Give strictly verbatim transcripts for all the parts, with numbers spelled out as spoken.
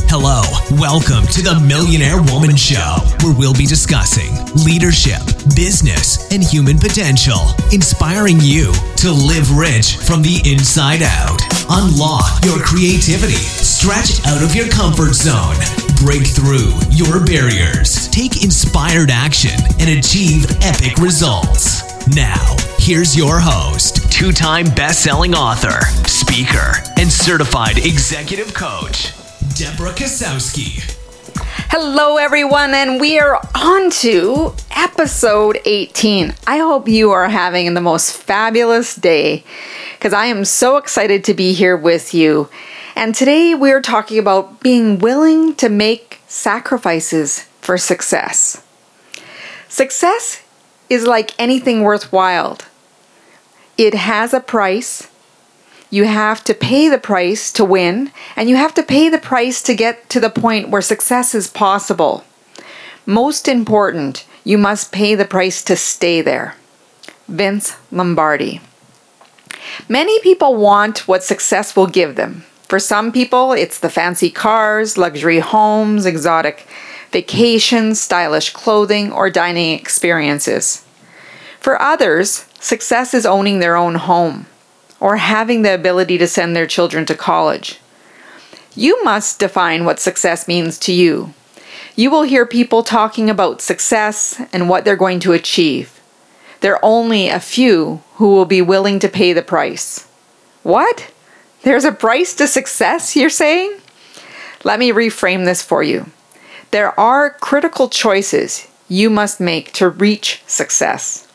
Hello, welcome to the Millionaire Woman Show, where we'll be discussing leadership, business, and human potential, inspiring you to live rich from the inside out. Unlock your creativity, stretch out of your comfort zone, break through your barriers, take inspired action, and achieve epic results. Now, here's your host, two-time best-selling author, speaker, and certified executive coach, Deborah Kasowski. Hello, everyone, and we are on to episode eighteen. I hope you are having the most fabulous day because I am so excited to be here with you. And today we're talking about being willing to make sacrifices for success. Success is like anything worthwhile. It has a price. You have to pay the price to win, and you have to pay the price to get to the point where success is possible. Most important, you must pay the price to stay there. Vince Lombardi. Many people want what success will give them. For some people, it's the fancy cars, luxury homes, exotic vacations, stylish clothing, or dining experiences. For others, success is owning their own home or having the ability to send their children to college. You must define what success means to you. You will hear people talking about success and what they're going to achieve. There are only a few who will be willing to pay the price. What? There's a price to success, you're saying? Let me reframe this for you. There are critical choices you must make to reach success.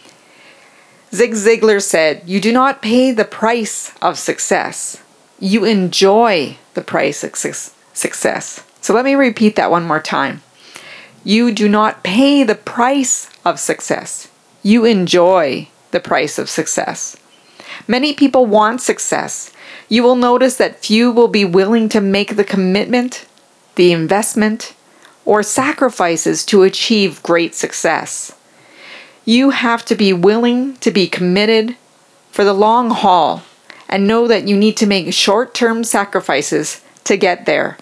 Zig Ziglar said, "You do not pay the price of success. You enjoy the price of success." So let me repeat that one more time. You do not pay the price of success. You enjoy the price of success. Many people want success. You will notice that few will be willing to make the commitment, the investment, or sacrifices to achieve great success. You have to be willing to be committed for the long haul and know that you need to make short-term sacrifices to get there.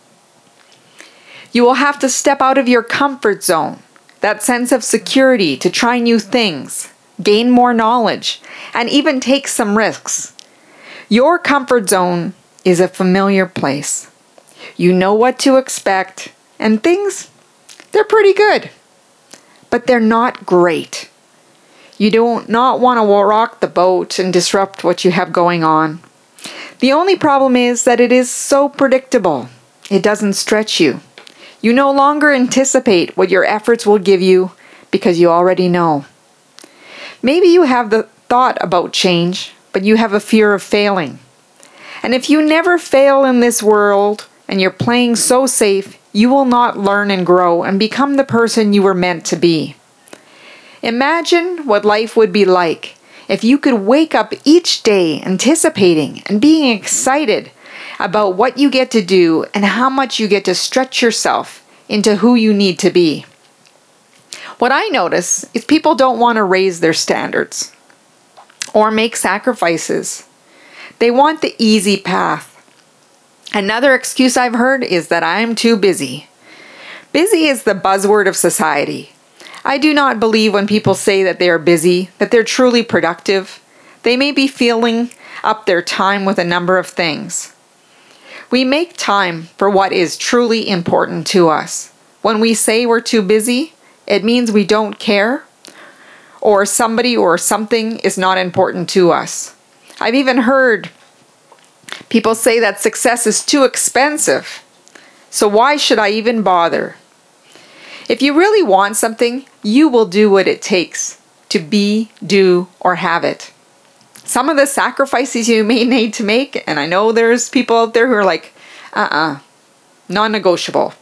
You will have to step out of your comfort zone, that sense of security, to try new things, gain more knowledge, and even take some risks. Your comfort zone is a familiar place. You know what to expect, and things, they're pretty good. But they're not great. You do not want to rock the boat and disrupt what you have going on. The only problem is that it is so predictable. It doesn't stretch you. You no longer anticipate what your efforts will give you because you already know. Maybe you have the thought about change, but you have a fear of failing. And if you never fail in this world and you're playing so safe, you will not learn and grow and become the person you were meant to be. Imagine what life would be like if you could wake up each day anticipating and being excited about what you get to do and how much you get to stretch yourself into who you need to be. What I notice is people don't want to raise their standards or make sacrifices. They want the easy path. Another excuse I've heard is that I'm too busy. Busy is the buzzword of society. I do not believe when people say that they are busy, that they're truly productive. They may be filling up their time with a number of things. We make time for what is truly important to us. When we say we're too busy, it means we don't care, or somebody or something is not important to us. I've even heard people say that success is too expensive. So why should I even bother? If you really want something, you will do what it takes to be, do, or have it. Some of the sacrifices you may need to make, and I know there's people out there who are like, uh-uh, non-negotiable.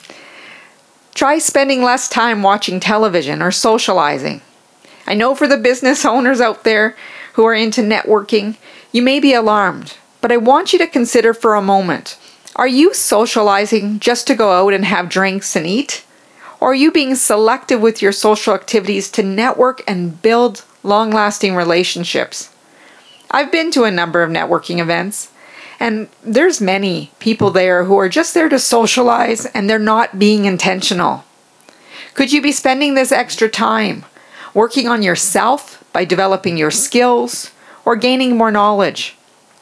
Try spending less time watching television or socializing. I know for the business owners out there who are into networking, you may be alarmed. But I want you to consider for a moment, are you socializing just to go out and have drinks and eat? Or are you being selective with your social activities to network and build long-lasting relationships? I've been to a number of networking events, And there's many people there who are just there to socialize and they're not being intentional. Could you be spending this extra time working on yourself by developing your skills or gaining more knowledge?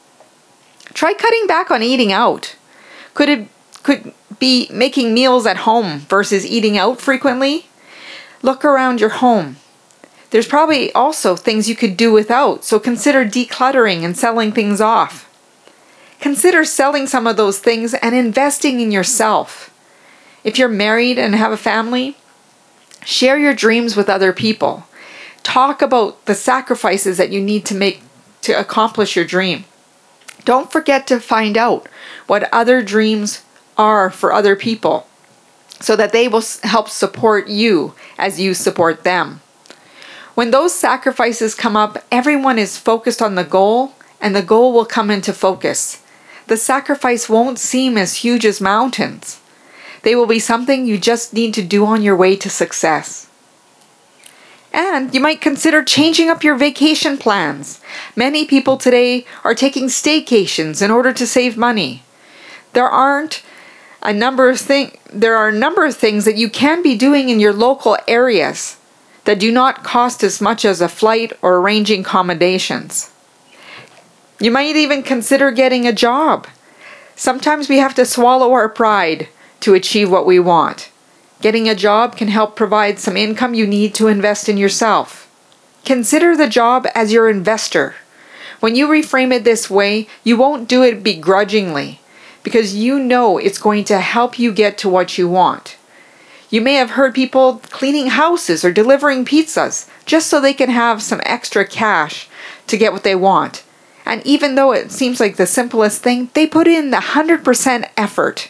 Try cutting back on eating out. Could it could be making meals at home versus eating out frequently? Look around your home. There's probably also things you could do without, so consider decluttering and selling things off. Consider selling some of those things and investing in yourself. If you're married and have a family, share your dreams with other people. Talk about the sacrifices that you need to make to accomplish your dream. Don't forget to find out what other dreams are for other people so that they will help support you as you support them. When those sacrifices come up, everyone is focused on the goal and the goal will come into focus. The sacrifice won't seem as huge as mountains. They will be something you just need to do on your way to success. And you might consider changing up your vacation plans. Many people today are taking staycations in order to save money. There aren't a number of thing, there are a number of things that you can be doing in your local areas that do not cost as much as a flight or arranging accommodations. You might even consider getting a job. Sometimes we have to swallow our pride to achieve what we want. Getting a job can help provide some income you need to invest in yourself. Consider the job as your investor. When you reframe it this way, you won't do it begrudgingly because you know it's going to help you get to what you want. You may have heard people cleaning houses or delivering pizzas just so they can have some extra cash to get what they want. And even though it seems like the simplest thing, they put in the one hundred percent effort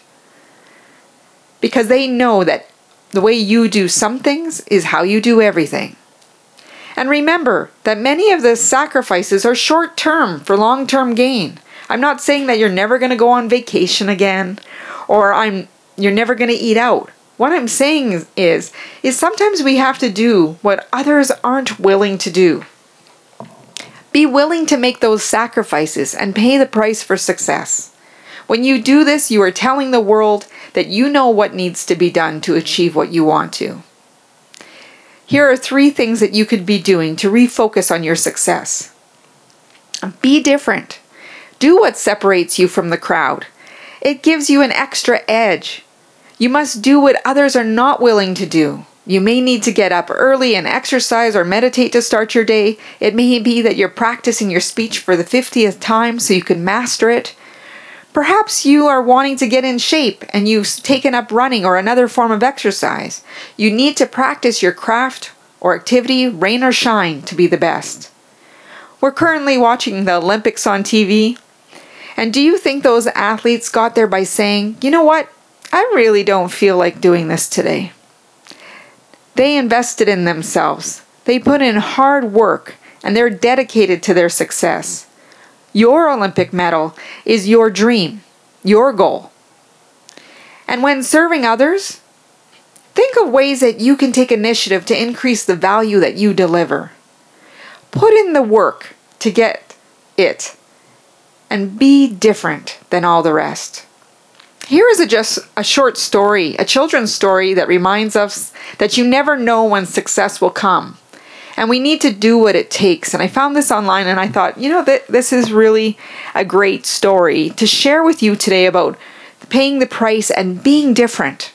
because they know that the way you do some things is how you do everything. And remember that many of the sacrifices are short-term for long-term gain. I'm not saying that you're never going to go on vacation again or I'm you're never going to eat out. What I'm saying is, is sometimes we have to do what others aren't willing to do. Be willing to make those sacrifices and pay the price for success. When you do this, you are telling the world that you know what needs to be done to achieve what you want to. Here are three things that you could be doing to refocus on your success. Be different. Do what separates you from the crowd. It gives you an extra edge. You must do what others are not willing to do. You may need to get up early and exercise or meditate to start your day. It may be that you're practicing your speech for the fiftieth time so you can master it. Perhaps you are wanting to get in shape and you've taken up running or another form of exercise. You need to practice your craft or activity, rain or shine, to be the best. We're currently watching the Olympics on T V. And do you think those athletes got there by saying, you know what, I really don't feel like doing this today? They invested in themselves. They put in hard work and they're dedicated to their success. Your Olympic medal is your dream, your goal. And when serving others, think of ways that you can take initiative to increase the value that you deliver. Put in the work to get it and be different than all the rest. Here is a just a short story, a children's story that reminds us that you never know when success will come. And we need to do what it takes. And I found this online and I thought, you know, that this is really a great story to share with you today about paying the price and being different.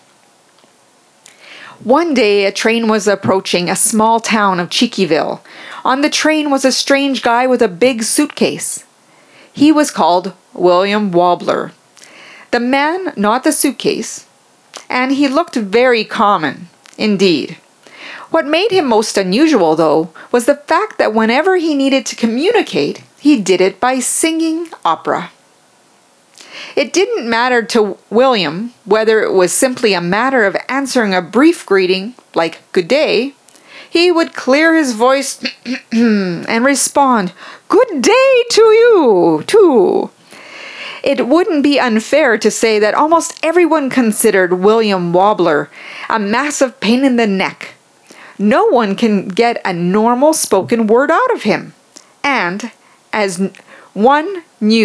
One day, a train was approaching a small town of Cheekyville. On the train was a strange guy with a big suitcase. He was called William Wobbler. The man, not the suitcase, and he looked very common, indeed. What made him most unusual, though, was the fact that whenever he needed to communicate, he did it by singing opera. It didn't matter to William whether it was simply a matter of answering a brief greeting, like good day. He would clear his voice and respond, good day to you, too. It wouldn't be unfair to say that almost everyone considered William Wobbler a massive pain in the neck. No one can get a normal spoken word out of him. And as one knew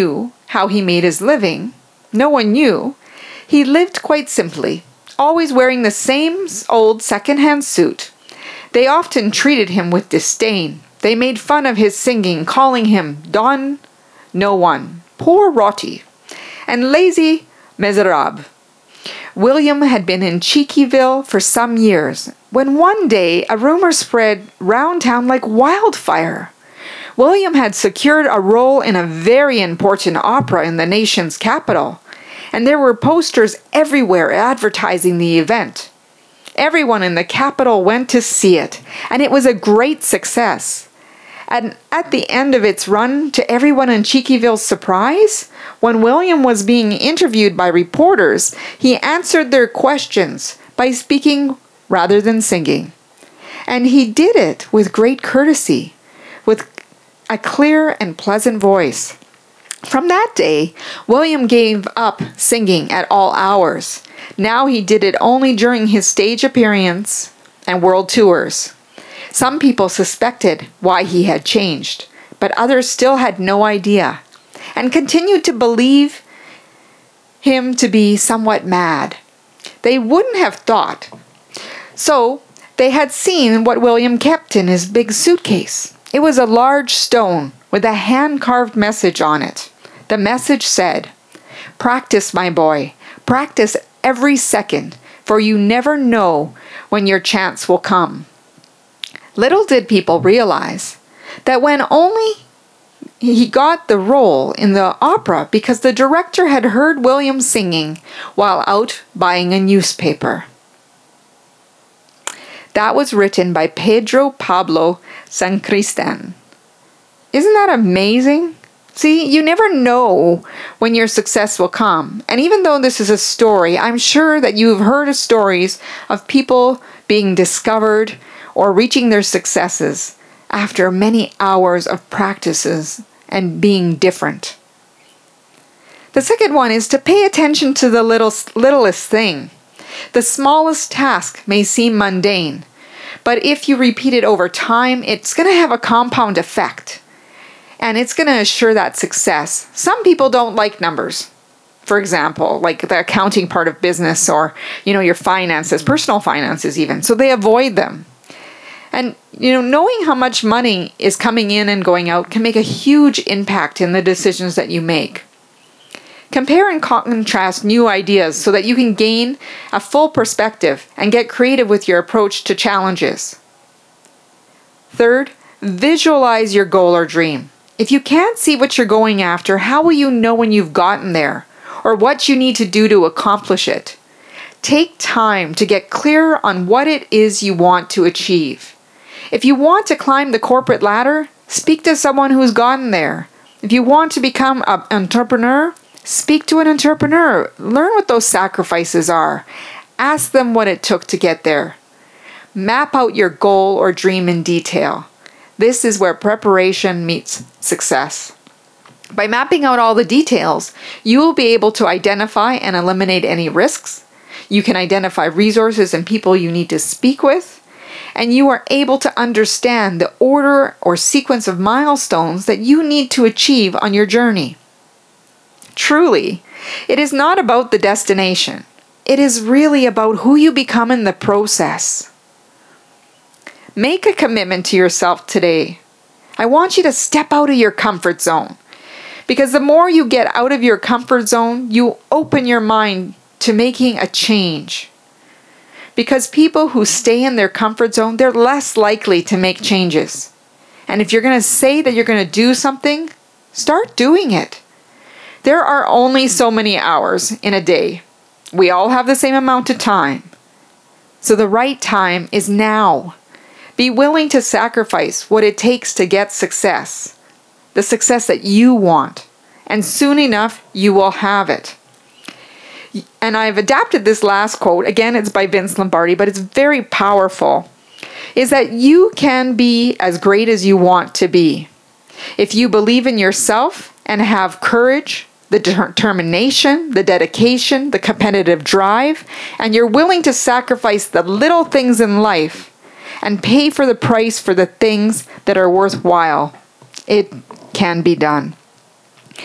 how he made his living. No one knew. He lived quite simply, always wearing the same old second-hand suit. They often treated him with disdain. They made fun of his singing, calling him Don No One, Poor Roti, and Lazy Miserable. William had been in Cheekyville for some years, when one day a rumor spread round town like wildfire. William had secured a role in a very important opera in the nation's capital, and there were posters everywhere advertising the event. Everyone in the capital went to see it, and it was a great success. And at the end of its run, to everyone in Cheekyville's surprise, when William was being interviewed by reporters, he answered their questions by speaking rather than singing. And he did it with great courtesy, with a clear and pleasant voice. From that day, William gave up singing at all hours. Now he did it only during his stage appearance and world tours. Some people suspected why he had changed, but others still had no idea and continued to believe him to be somewhat mad. They wouldn't have thought. So they had seen what William kept in his big suitcase. It was a large stone with a hand-carved message on it. The message said, "Practice, my boy. Practice every second, for you never know when your chance will come." Little did people realize that when only he got the role in the opera because the director had heard William singing while out buying a newspaper. That was written by Pedro Pablo Sacristán. Isn't that amazing? See, you never know when your success will come. And even though this is a story, I'm sure that you've heard of stories of people being discovered or reaching their successes after many hours of practices and being different. The second one is to pay attention to the little, littlest thing. The smallest task may seem mundane, but if you repeat it over time, it's going to have a compound effect. And it's going to assure that success. Some people don't like numbers. For example, like the accounting part of business or, you know, your finances, personal finances even. So they avoid them. And, you know, knowing how much money is coming in and going out can make a huge impact in the decisions that you make. Compare and contrast new ideas so that you can gain a full perspective and get creative with your approach to challenges. Third, visualize your goal or dream. If you can't see what you're going after, how will you know when you've gotten there or what you need to do to accomplish it? Take time to get clear on what it is you want to achieve. If you want to climb the corporate ladder, speak to someone who's gotten there. If you want to become an entrepreneur, speak to an entrepreneur. Learn what those sacrifices are. Ask them what it took to get there. Map out your goal or dream in detail. This is where preparation meets success. By mapping out all the details, you will be able to identify and eliminate any risks. You can identify resources and people you need to speak with. And you are able to understand the order or sequence of milestones that you need to achieve on your journey. Truly, it is not about the destination. It is really about who you become in the process. Make a commitment to yourself today. I want you to step out of your comfort zone. Because the more you get out of your comfort zone, you open your mind to making a change. Because people who stay in their comfort zone, they're less likely to make changes. And if you're going to say that you're going to do something, start doing it. There are only so many hours in a day. We all have the same amount of time. So the right time is now. Be willing to sacrifice what it takes to get success. The success that you want. And soon enough, you will have it. And I've adapted this last quote. Again, it's by Vince Lombardi, but it's very powerful. Is that you can be as great as you want to be. If you believe in yourself and have courage, the determination, the dedication, the competitive drive, and you're willing to sacrifice the little things in life and pay for the price for the things that are worthwhile, it can be done.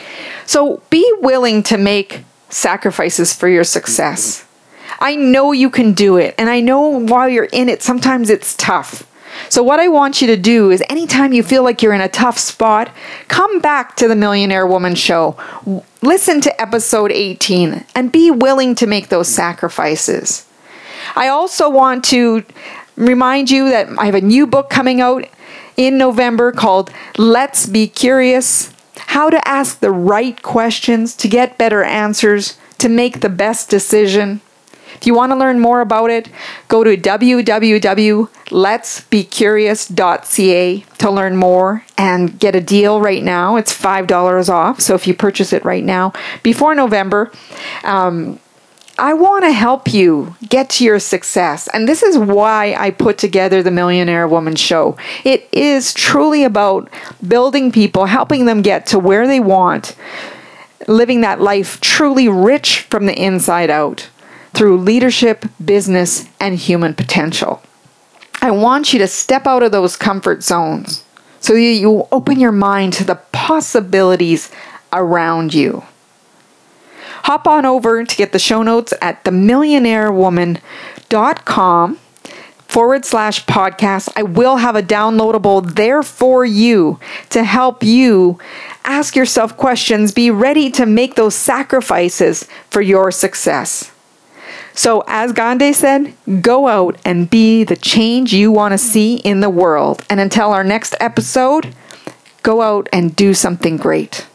So be willing to make sacrifices for your success. I know you can do it, and I know while you're in it, sometimes it's tough. So what I want you to do is anytime you feel like you're in a tough spot, come back to the Millionaire Woman Show. Listen to episode eighteen and be willing to make those sacrifices. I also want to remind you that I have a new book coming out in November called Let's Be Curious: How to Ask the Right Questions to Get Better Answers to Make the Best Decision. If you want to learn more about it, go to w w w dot lets be curious dot c a to learn more and get a deal right now. It's five dollars off, so if you purchase it right now before November, um, I want to help you get to your success. And this is why I put together the Millionaire Woman Show. It is truly about building people, helping them get to where they want, living that life truly rich from the inside out, through leadership, business, and human potential. I want you to step out of those comfort zones so that you open your mind to the possibilities around you. Hop on over to get the show notes at themillionairewoman.com forward slash podcast. I will have a downloadable there for you to help you ask yourself questions, be ready to make those sacrifices for your success. So as Gandhi said, go out and be the change you want to see in the world. And until our next episode, go out and do something great.